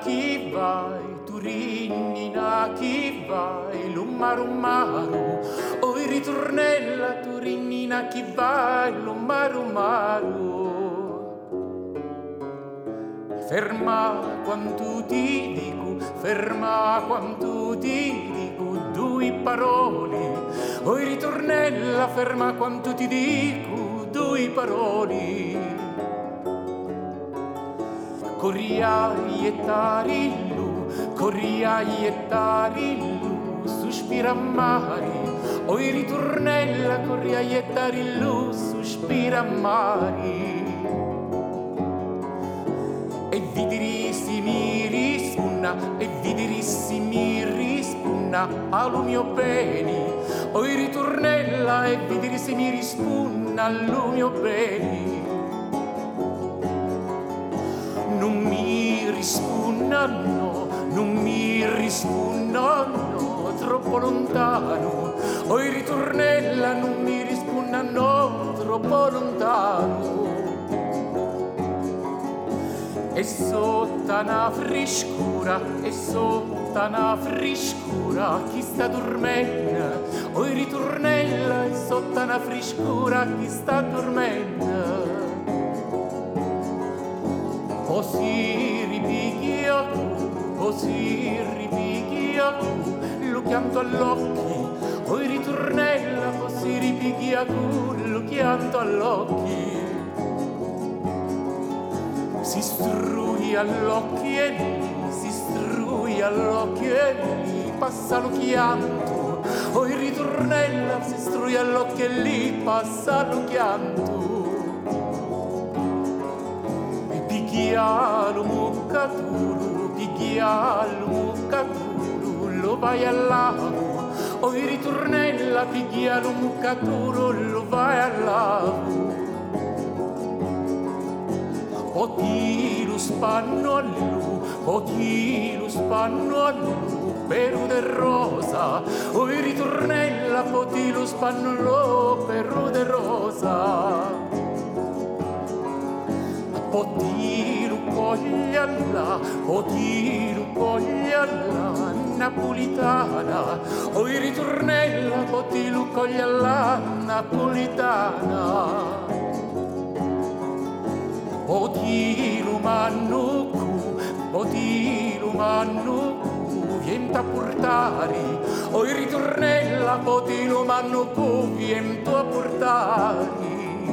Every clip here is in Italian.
chi vai, Turinnina chi vai, lummaru oi ritornella, Turinnina chi vai, lummaru. Ferma quanto ti dico, ferma quanto ti dico, due parole, oi ritornella, ferma quanto ti dico, due parole. Corriai e tarillu, corriai e tarillu, sospira mari, oi ritornella, corriai e tarillu, sospira mari. E vidirissi mi rispunna, e vidirissi mi rispunna, allo mio bene, oi ritornella, e vidirissi mi rispunna, allo mio bene. Non mi rispunna no, non mi rispunna no, troppo lontano, oi ritornella, non mi rispunna no, troppo lontano. E sotto una frescura, e sotto una frescura, chi sta dormendo, oi ritornella, e sotto una frescura, chi sta dormendo. O si ripicchia tu, o si ripicchia tu, lo chianto all'occhi, oi ritornella, o si ripicchia tu, lo chianto all'occhi. Si strui all'occhi e lì, si strui all'occhi e lì, passa lo chianto, oi ritornella, si strui all'occhi e lì, passa lo chianto. Picchialo muccaturu, picchialo muccaturu, lo vai al lago, oi ritornella, picchialo muccaturu, lo vai al lago. Poti lo spanno all'u, poti lo spanno all'u, Perù de rosa, oi ritornella, poti lo spanno all'u, Perù de rosa. Potiru cogliala, potiru cogliala, napolitana, oi ritornella, potiru cogliala, napolitana. Potiru mannucu, potiru mannucu, viento a portare, oi ritornella, potiru mannucu, viento a portare.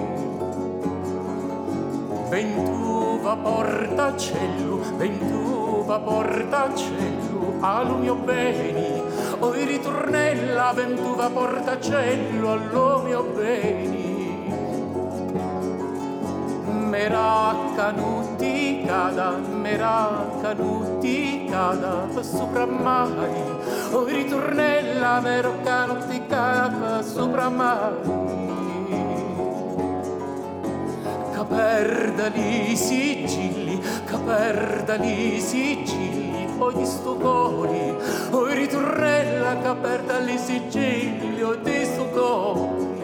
Ventuva portacello, ventuva portacello, allo mio bene, oi ritornella, ventuva portacello, allo mio bene. Mera canuti cada, sopra mari, oi ritornella, mera canuti cada, sopra mari. Caperdali sigilli, caperdali sigilli, poi di sto cuore, oi ritornella, caperdali sigilli, oi di sto cuore.